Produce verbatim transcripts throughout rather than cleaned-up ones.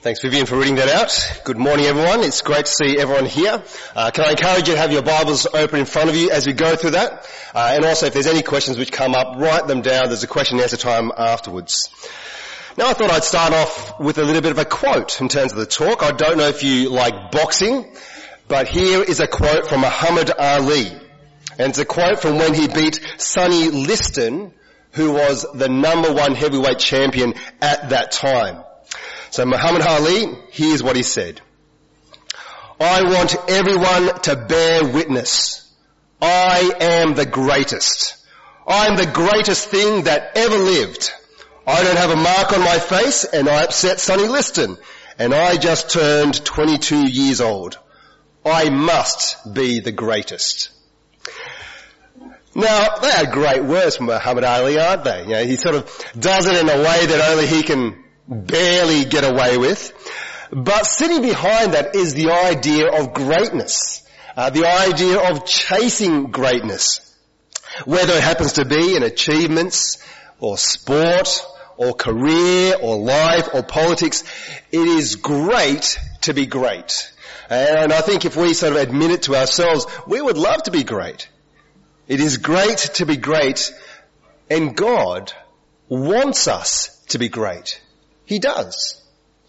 Thanks, Vivian, for reading that out. Good morning, everyone. It's great to see everyone here. Uh, can I encourage you to have your Bibles open in front of you as we go through that? Uh, and also, if there's any questions which come up, write them down. There's a question and answer time afterwards. Now, I thought I'd start off with a little bit of a quote in terms of the talk. I don't know if you like boxing, but here is a quote from Muhammad Ali. And it's a quote from when he beat Sonny Liston, who was the number one heavyweight champion at that time. So Muhammad Ali, here's what he said. I want everyone to bear witness. I am the greatest. I am the greatest thing that ever lived. I don't have a mark on my face and I upset Sonny Liston and I just turned twenty-two years old. I must be the greatest. Now, they are great words from Muhammad Ali, aren't they? You know, he sort of does it in a way that only he can barely get away with. But sitting behind that is the idea of greatness, uh, the idea of chasing greatness. Whether it happens to be in achievements or sport or career or life or politics, it is great to be great. And I think if we sort of admit it to ourselves, we would love to be great. It is great to be great, and God wants us to be great. He does.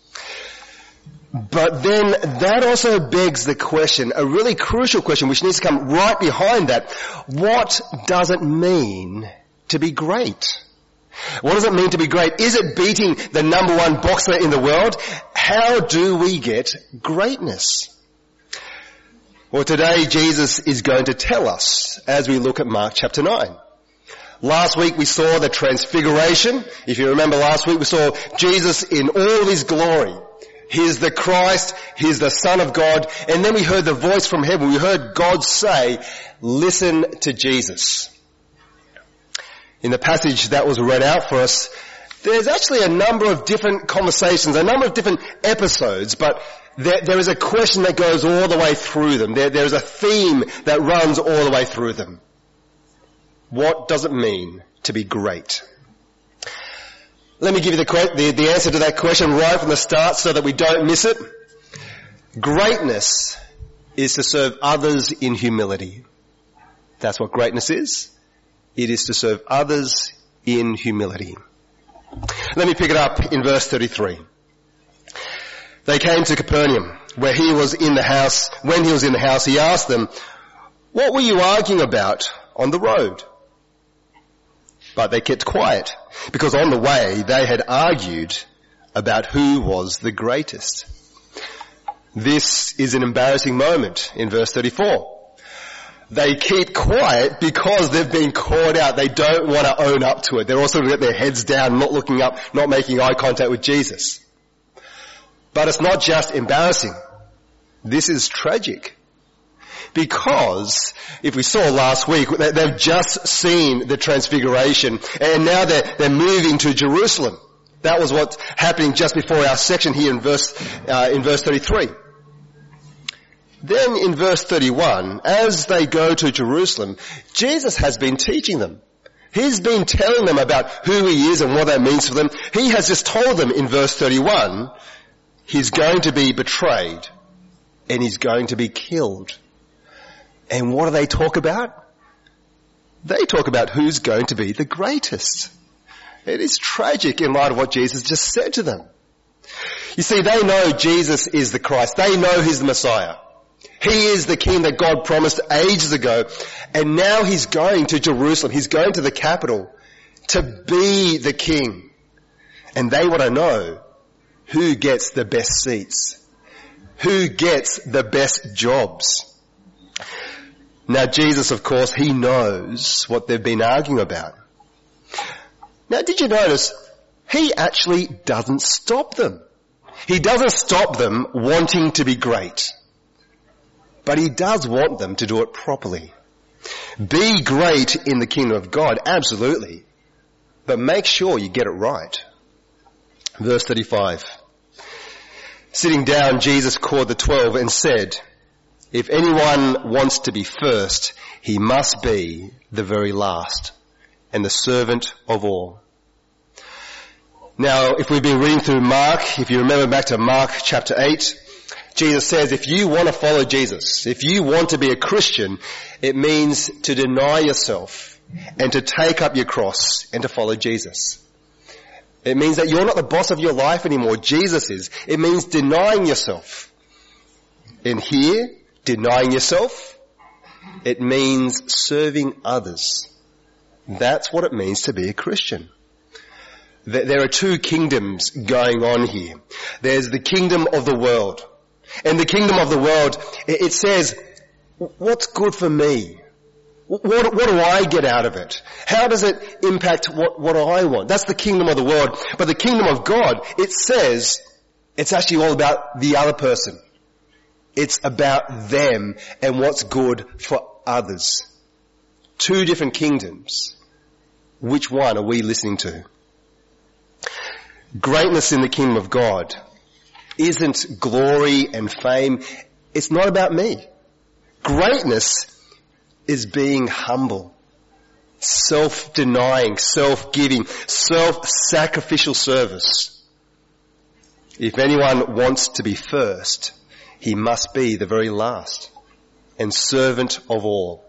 But then that also begs the question, a really crucial question which needs to come right behind that. What does it mean to be great? What does it mean to be great? Is it beating the number one boxer in the world? How do we get greatness? Well, today Jesus is going to tell us as we look at Mark chapter nine. Last week we saw the transfiguration. If you remember last week we saw Jesus in all his glory. He's the Christ, he's the Son of God, and then we heard the voice from heaven. We heard God say, listen to Jesus. In the passage that was read out for us, there's actually a number of different conversations, a number of different episodes, but there, there is a question that goes all the way through them. There, there's a theme that runs all the way through them. What does it mean to be great? Let me give you the, the, the answer to that question right from the start so that we don't miss it. Greatness is to serve others in humility. That's what greatness is. It is to serve others in humility. Let me pick it up in verse thirty-three. They came to Capernaum, where he was in the house. When he was in the house, he asked them, what were you arguing about on the road? But they kept quiet, because on the way they had argued about who was the greatest. This is an embarrassing moment in verse thirty-four. They keep quiet because they've been caught out. They don't want to own up to it. They're also got their heads down, not looking up, not making eye contact with Jesus. But it's not just embarrassing. This is tragic. Because, if we saw last week, they've just seen the transfiguration and now they're, they're moving to Jerusalem. That was what's happening just before our section here in verse, uh, in verse thirty-three. Then in verse thirty-one, as they go to Jerusalem, Jesus has been teaching them. He's been telling them about who he is and what that means for them. He has just told them in verse thirty-one, he's going to be betrayed and he's going to be killed. And what do they talk about? They talk about who's going to be the greatest. It is tragic in light of what Jesus just said to them. You see, they know Jesus is the Christ. They know he's the Messiah. He is the king that God promised ages ago. And now he's going to Jerusalem. He's going to the capital to be the king. And they want to know who gets the best seats, who gets the best jobs. Now Jesus, of course, he knows what they've been arguing about. Now did you notice, he actually doesn't stop them. He doesn't stop them wanting to be great. But he does want them to do it properly. Be great in the kingdom of God, absolutely. But make sure you get it right. Verse thirty-five. Sitting down, Jesus called the twelve and said, if anyone wants to be first, he must be the very last and the servant of all. Now, if we've been reading through Mark, if you remember back to Mark chapter eight, Jesus says if you want to follow Jesus, if you want to be a Christian, it means to deny yourself and to take up your cross and to follow Jesus. It means that you're not the boss of your life anymore. Jesus is. It means denying yourself. And here, denying yourself, it means serving others. That's what it means to be a Christian. There are two kingdoms going on here. There's the kingdom of the world. And the kingdom of the world, it says, what's good for me? What, what do I get out of it? How does it impact what, what I want? That's the kingdom of the world. But the kingdom of God, it says, it's actually all about the other person. It's about them and what's good for others. Two different kingdoms. Which one are we listening to? Greatness in the kingdom of God isn't glory and fame. It's not about me. Greatness is being humble, self-denying, self-giving, self-sacrificial service. If anyone wants to be first, he must be the very last and servant of all.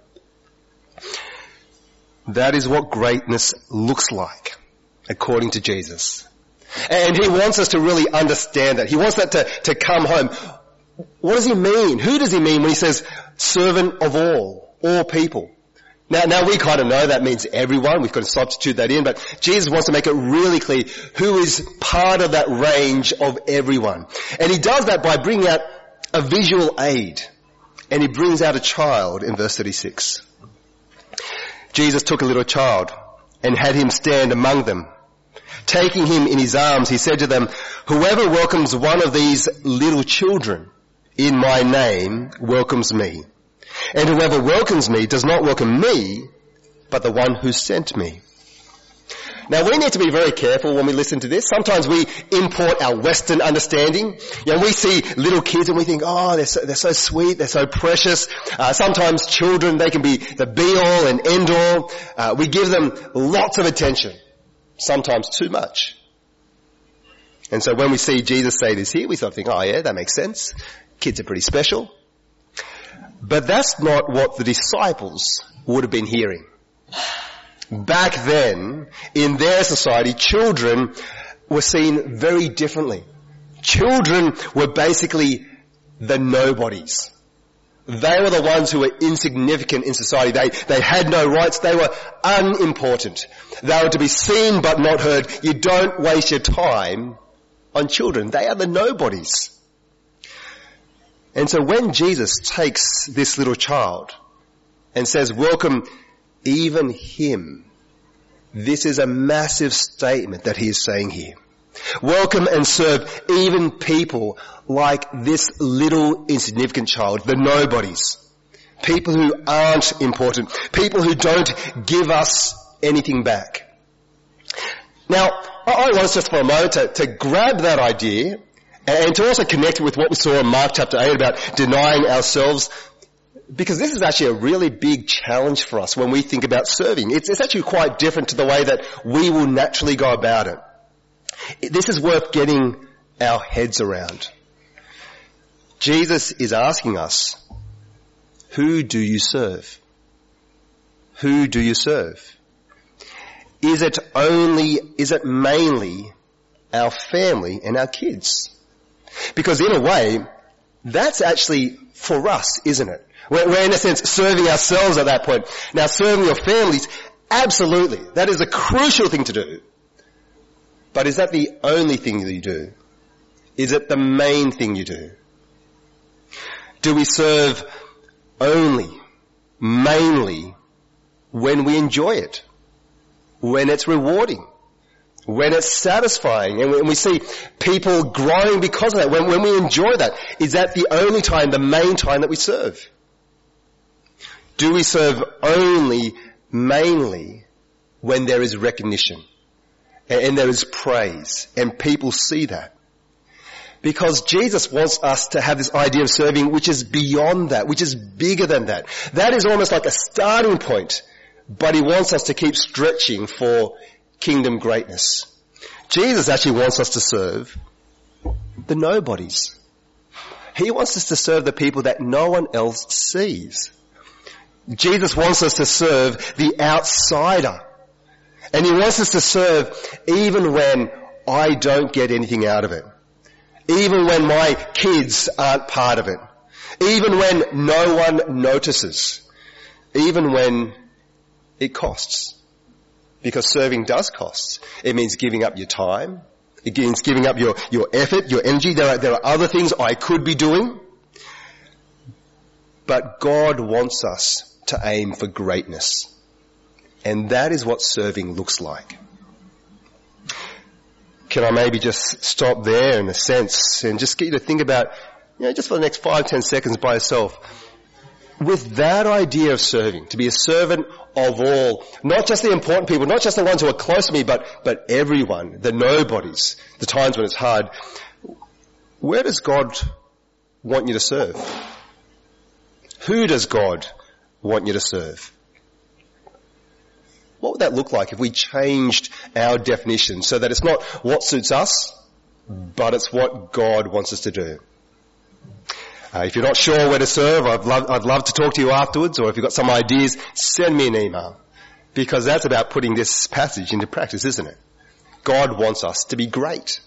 That is what greatness looks like, according to Jesus. And he wants us to really understand that. He wants that to, to come home. What does he mean? Who does he mean when he says servant of all, all people? Now, now we kind of know that means everyone. We've got to substitute that in, but Jesus wants to make it really clear who is part of that range of everyone. And he does that by bringing out a visual aid. And he brings out a child in verse thirty-six. Jesus took a little child and had him stand among them. Taking him in his arms, he said to them, whoever welcomes one of these little children in my name welcomes me. And whoever welcomes me does not welcome me, but the one who sent me. Now we need to be very careful when we listen to this. Sometimes we import our Western understanding. You know, we see little kids and we think, oh, they're so, they're so sweet, they're so precious. Uh, sometimes children, they can be the be-all and end-all. Uh, we give them lots of attention. Sometimes too much. And so when we see Jesus say this here, we sort of think, oh yeah, that makes sense. Kids are pretty special. But that's not what the disciples would have been hearing. Back then, in their society, children were seen very differently. Children were basically the nobodies. They were the ones who were insignificant in society. They, they had no rights. They were unimportant. They were to be seen but not heard. You don't waste your time on children. They are the nobodies. And so when Jesus takes this little child and says, welcome even him, this is a massive statement that he is saying here. Welcome and serve even people like this little insignificant child, the nobodies. People who aren't important. People who don't give us anything back. Now, I want us just for a moment to, to grab that idea and to also connect it with what we saw in Mark chapter eight about denying ourselves, because this is actually a really big challenge for us when we think about serving. It's, it's actually quite different to the way that we will naturally go about it. This is worth getting our heads around. Jesus is asking us, who do you serve? Who do you serve? Is it only, is it mainly our family and our kids? Because in a way, that's actually for us, isn't it? We're, we're in a sense serving ourselves at that point. Now serving your families, absolutely. That is a crucial thing to do. But is that the only thing that you do? Is it the main thing you do? Do we serve only, mainly, when we enjoy it? When it's rewarding? When it's satisfying? And when we see people growing because of that, when, when we enjoy that, is that the only time, the main time that we serve? Do we serve only, mainly, when there is recognition? And there is praise, and people see that. Because Jesus wants us to have this idea of serving which is beyond that, which is bigger than that. That is almost like a starting point, but he wants us to keep stretching for kingdom greatness. Jesus actually wants us to serve the nobodies. He wants us to serve the people that no one else sees. Jesus wants us to serve the outsider. And he wants us to serve even when I don't get anything out of it. Even when my kids aren't part of it. Even when no one notices. Even when it costs. Because serving does cost. It means giving up your time. It means giving up your, your effort, your energy. There are, there are other things I could be doing. But God wants us to aim for greatness. And that is what serving looks like. Can I maybe just stop there in a sense and just get you to think about, you know, just for the next five, ten seconds by yourself. With that idea of serving, to be a servant of all, not just the important people, not just the ones who are close to me, but, but everyone, the nobodies, the times when it's hard. Where does God want you to serve? Who does God want you to serve? What would that look like if we changed our definition so that it's not what suits us, but it's what God wants us to do? Uh, if you're not sure where to serve, I'd love, I'd love to talk to you afterwards, or if you've got some ideas, send me an email. Because that's about putting this passage into practice, isn't it? God wants us to be great.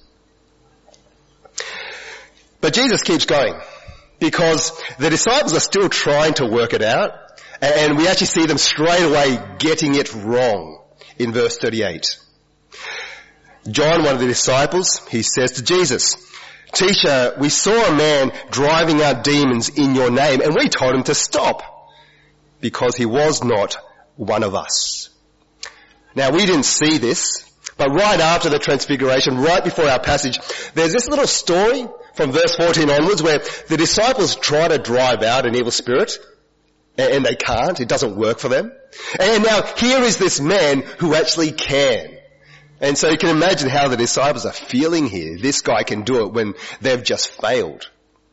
But Jesus keeps going, because the disciples are still trying to work it out, and we actually see them straight away getting it wrong in verse thirty-eight. John, one of the disciples, he says to Jesus, "Teacher, we saw a man driving out demons in your name, and we told him to stop, because he was not one of us." Now, we didn't see this, but right after the transfiguration, right before our passage, there's this little story from verse fourteen onwards where the disciples try to drive out an evil spirit, and they can't. It doesn't work for them. And now here is this man who actually can. And so you can imagine how the disciples are feeling here. This guy can do it when they've just failed.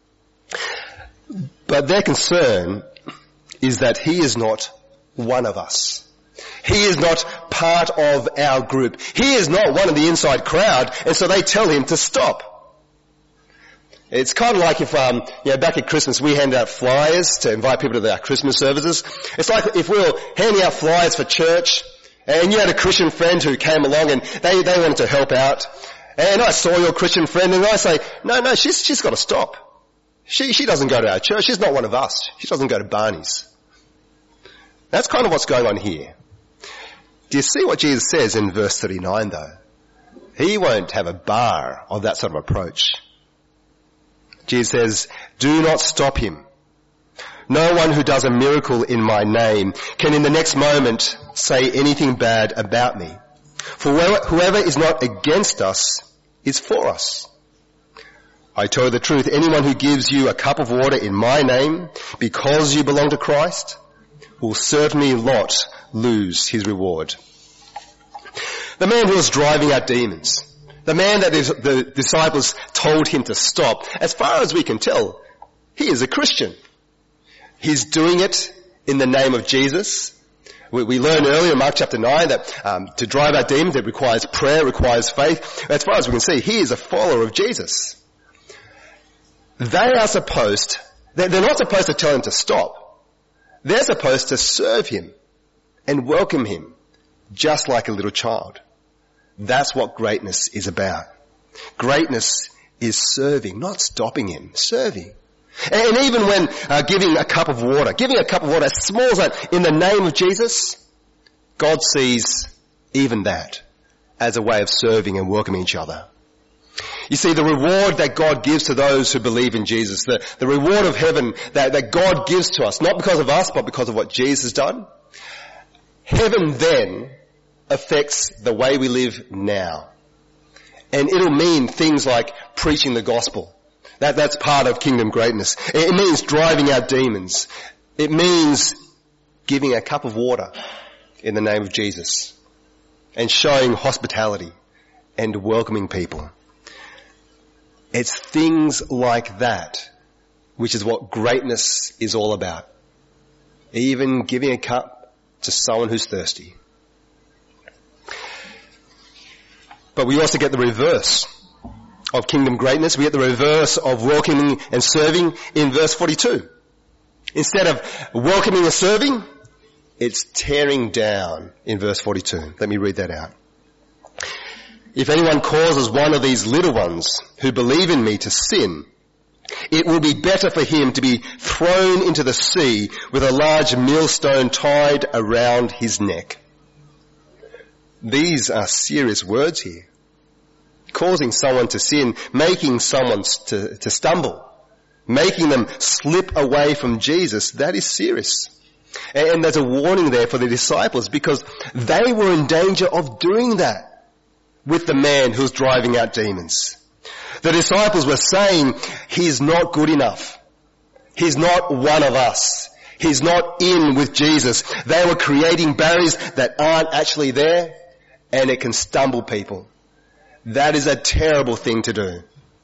But their concern is that he is not one of us. He is not part of our group. He is not one of the inside crowd, and so they tell him to stop. It's kind of like if, um, you know, back at Christmas we handed out flyers to invite people to our Christmas services. It's like if we were handing out flyers for church, and you had a Christian friend who came along and they, they wanted to help out. And I saw your Christian friend and I say, no, no, she's, she's got to stop. She, she doesn't go to our church. She's not one of us. She doesn't go to Barney's. That's kind of what's going on here. Do you see what Jesus says in verse thirty-nine though? He won't have a bar of that sort of approach. Jesus says, "Do not stop him. No one who does a miracle in my name can in the next moment say anything bad about me. For whoever is not against us is for us. I tell you the truth, anyone who gives you a cup of water in my name because you belong to Christ will certainly not lose his reward." The man who was driving out demons, the man that the disciples told him to stop, as far as we can tell, he is a Christian. He's doing it in the name of Jesus. We, we learned earlier in Mark chapter nine that um, to drive out demons it requires prayer, requires faith. As far as we can see, he is a follower of Jesus. They are supposed, they're, they're not supposed to tell him to stop. They're supposed to serve him and welcome him just like a little child. That's what greatness is about. Greatness is serving, not stopping him, serving. And even when uh, giving a cup of water, giving a cup of water as small as that in the name of Jesus, God sees even that as a way of serving and welcoming each other. You see, the reward that God gives to those who believe in Jesus, the, the reward of heaven that, that God gives to us, not because of us, but because of what Jesus has done, heaven then affects the way we live now. And it'll mean things like preaching the gospel. That, that's part of kingdom greatness. It means driving out demons. It means giving a cup of water in the name of Jesus and showing hospitality and welcoming people. It's things like that which is what greatness is all about. Even giving a cup to someone who's thirsty. But we also get the reverse of kingdom greatness. We get the reverse of welcoming and serving in verse forty-two. Instead of welcoming and serving, it's tearing down in verse forty-two. Let me read that out. If anyone causes one of these little ones who believe in me to sin, it will be better for him to be thrown into the sea with a large millstone tied around his neck. These are serious words here. Causing someone to sin, making someone to, to stumble, making them slip away from Jesus, that is serious. And, and there's a warning there for the disciples because they were in danger of doing that with the man who's driving out demons. The disciples were saying, he's not good enough. He's not one of us. He's not in with Jesus. They were creating barriers that aren't actually there, and it can stumble people. That is a terrible thing to do.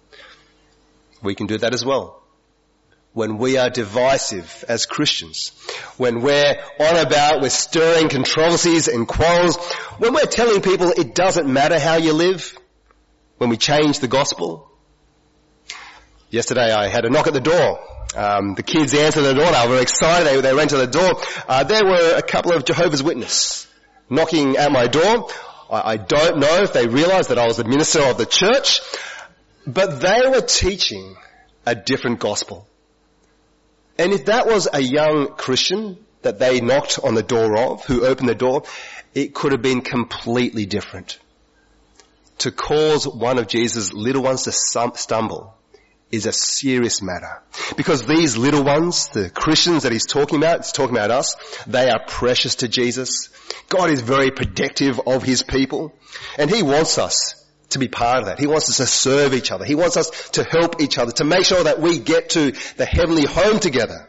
We can do that as well. When we are divisive as Christians, when we're on about, we're stirring controversies and quarrels, when we're telling people it doesn't matter how you live, when we change the gospel. Yesterday I had a knock at the door. Um, the kids answered the door. They were excited. They, they ran to the door. Uh, there were a couple of Jehovah's Witnesses knocking at my door. I, I don't know if they realized that I was the minister of the church, but they were teaching a different gospel. And if that was a young Christian that they knocked on the door of, who opened the door, it could have been completely different. To cause one of Jesus' little ones to stumble is a serious matter. Because these little ones, the Christians that he's talking about, he's talking about us, they are precious to Jesus. God is very protective of his people. And he wants us to be part of that. He wants us to serve each other. He wants us to help each other, to make sure that we get to the heavenly home together.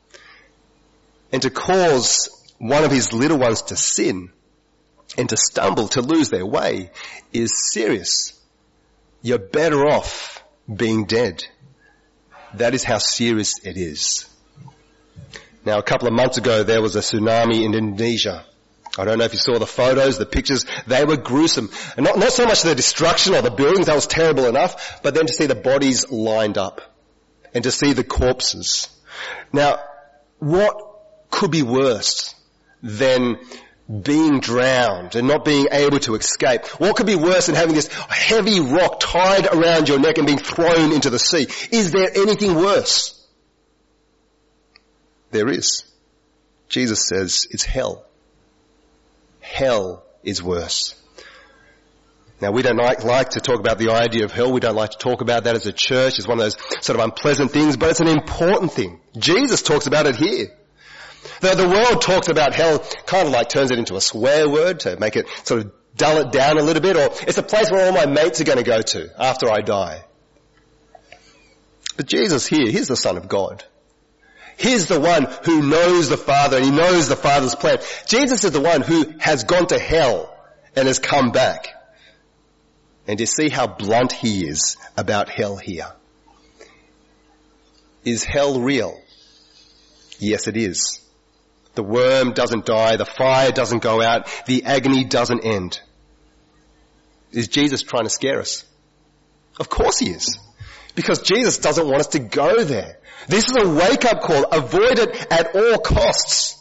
And to cause one of his little ones to sin and to stumble, to lose their way, is serious. You're better off being dead. That is how serious it is. Now, a couple of months ago, there was a tsunami in Indonesia. I don't know if you saw the photos, the pictures. They were gruesome. And not, not so much the destruction of the buildings, that was terrible enough, but then to see the bodies lined up and to see the corpses. Now, what could be worse than being drowned and not being able to escape? What could be worse than having this heavy rock tied around your neck and being thrown into the sea? Is there anything worse? There is. Jesus says it's hell. Hell is worse. Now, we don't like, like to talk about the idea of hell. We don't like to talk about that as a church. It's one of those sort of unpleasant things, but it's an important thing. Jesus talks about it here. The, the world talks about hell, kind of like turns it into a swear word to make it sort of dull it down a little bit, or it's a place where all my mates are going to go to after I die. But Jesus here, he's the Son of God. He's the one who knows the Father and he knows the Father's plan. Jesus is the one who has gone to hell and has come back. And you see how blunt he is about hell here. Is hell real? Yes, it is. The worm doesn't die, the fire doesn't go out, the agony doesn't end. Is Jesus trying to scare us? Of course he is. Because Jesus doesn't want us to go there. This is a wake-up call. Avoid it at all costs.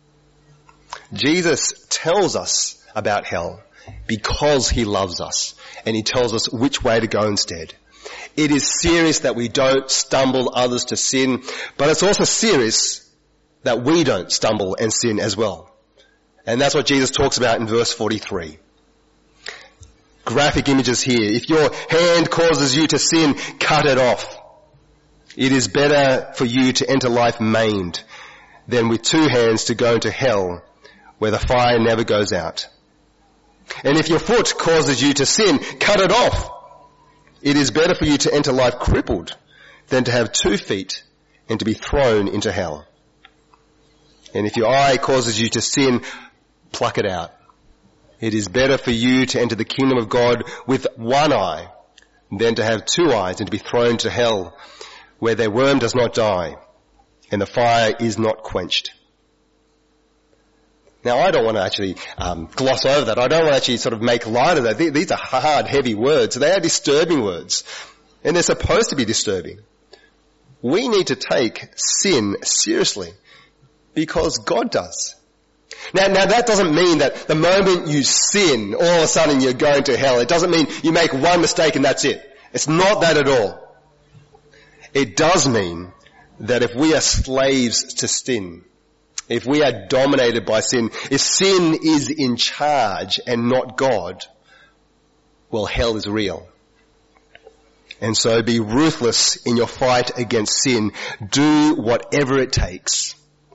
Jesus tells us about hell because he loves us, and he tells us which way to go instead. It is serious that we don't stumble others to sin, but it's also serious that we don't stumble and sin as well. And that's what Jesus talks about in verse forty-three. Graphic images here. If your hand causes you to sin, cut it off. It is better for you to enter life maimed than with two hands to go into hell where the fire never goes out. And if your foot causes you to sin, cut it off. It is better for you to enter life crippled than to have two feet and to be thrown into hell. And if your eye causes you to sin, pluck it out. It is better for you to enter the kingdom of God with one eye than to have two eyes and to be thrown to hell where their worm does not die and the fire is not quenched. Now, I don't want to actually um, gloss over that. I don't want to actually sort of make light of that. These are hard, heavy words. They are disturbing words. And they're supposed to be disturbing. We need to take sin seriously because God does. Now, now that doesn't mean that the moment you sin, all of a sudden you're going to hell. It doesn't mean you make one mistake and that's it. It's not that at all. It does mean that if we are slaves to sin, if we are dominated by sin, if sin is in charge and not God, well, hell is real. And so be ruthless in your fight against sin. Do whatever it takes.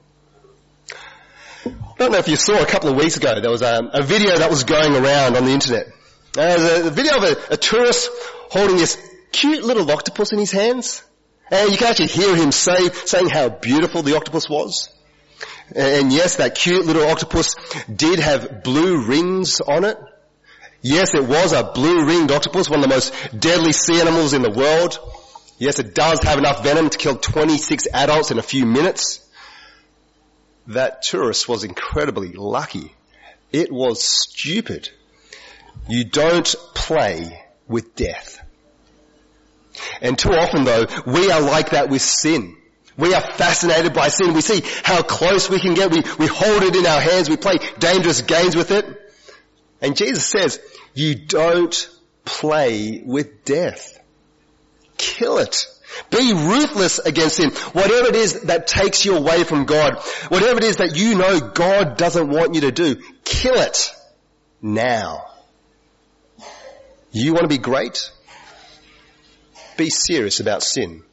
I don't know if you saw a couple of weeks ago, there was a, a video that was going around on the internet. There was a, a video of a, a tourist holding this cute little octopus in his hands. And you can actually hear him say, saying how beautiful the octopus was. And yes, that cute little octopus did have blue rings on it. Yes, it was a blue-ringed octopus, one of the most deadly sea animals in the world. Yes, it does have enough venom to kill twenty-six adults in a few minutes. That tourist was incredibly lucky. It was stupid. You don't play with death. And too often though, we are like that with sin. We are fascinated by sin. We see how close we can get. We, we hold it in our hands. We play dangerous games with it. And Jesus says, you don't play with death. Kill it. Be ruthless against sin. Whatever it is that takes you away from God, whatever it is that you know God doesn't want you to do, kill it now. You want to be great? Be serious about sin.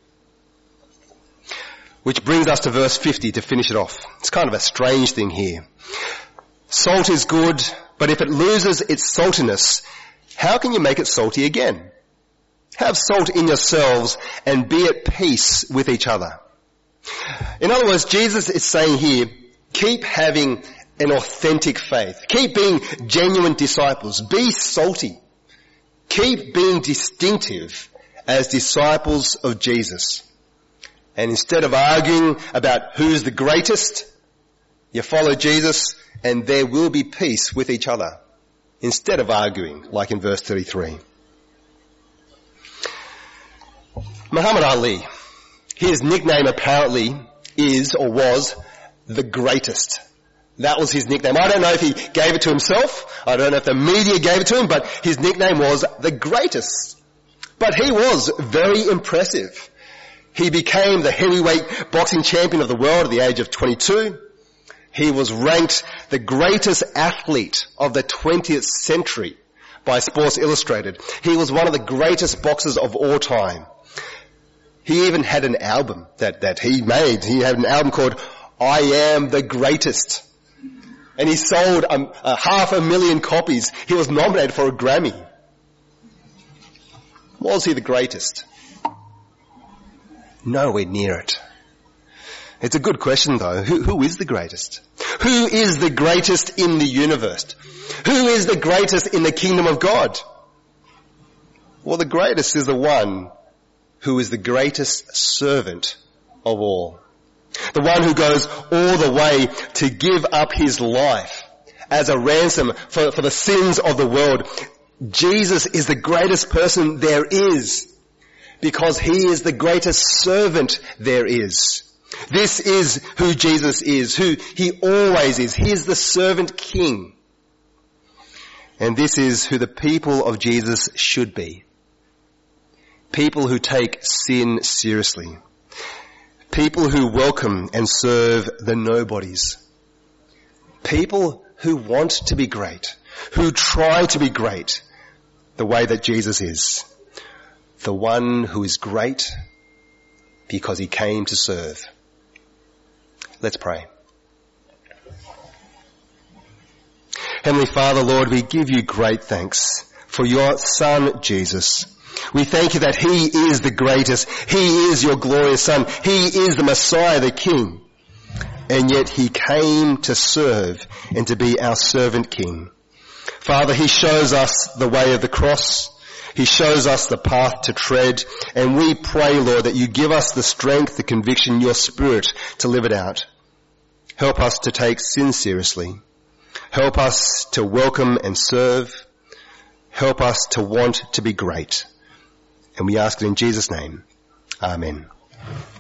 Which brings us to verse fifty to finish it off. It's kind of a strange thing here. Salt is good, but if it loses its saltiness, how can you make it salty again? Have salt in yourselves and be at peace with each other. In other words, Jesus is saying here, keep having an authentic faith. Keep being genuine disciples. Be salty. Keep being distinctive as disciples of Jesus. And instead of arguing about who's the greatest, you follow Jesus and there will be peace with each other. Instead of arguing, like in verse thirty-three. Muhammad Ali, his nickname apparently is or was the greatest. That was his nickname. I don't know if he gave it to himself. I don't know if the media gave it to him, but his nickname was the greatest. But he was very impressive. He became the heavyweight boxing champion of the world at the age of twenty-two. He was ranked the greatest athlete of the twentieth century by Sports Illustrated. He was one of the greatest boxers of all time. He even had an album that, that he made. He had an album called I Am the Greatest. And he sold um, a half a million copies. He was nominated for a Grammy. Was he the greatest? Nowhere near it. It's a good question though. Who, who is the greatest? Who is the greatest in the universe? Who is the greatest in the kingdom of God? Well, the greatest is the one who is the greatest servant of all. The one who goes all the way to give up his life as a ransom for, for the sins of the world. Jesus is the greatest person there is because he is the greatest servant there is. This is who Jesus is, who he always is. He is the servant king. And this is who the people of Jesus should be. People who take sin seriously. People who welcome and serve the nobodies. People who want to be great, who try to be great the way that Jesus is. The one who is great because he came to serve. Let's pray. Heavenly Father, Lord, we give you great thanks for your Son, Jesus. We thank you that he is the greatest. He is your glorious Son. He is the Messiah, the King. And yet he came to serve and to be our servant King. Father, he shows us the way of the cross. He shows us the path to tread. And we pray, Lord, that you give us the strength, the conviction, your Spirit to live it out. Help us to take sin seriously. Help us to welcome and serve. Help us to want to be great. And we ask it in Jesus' name. Amen.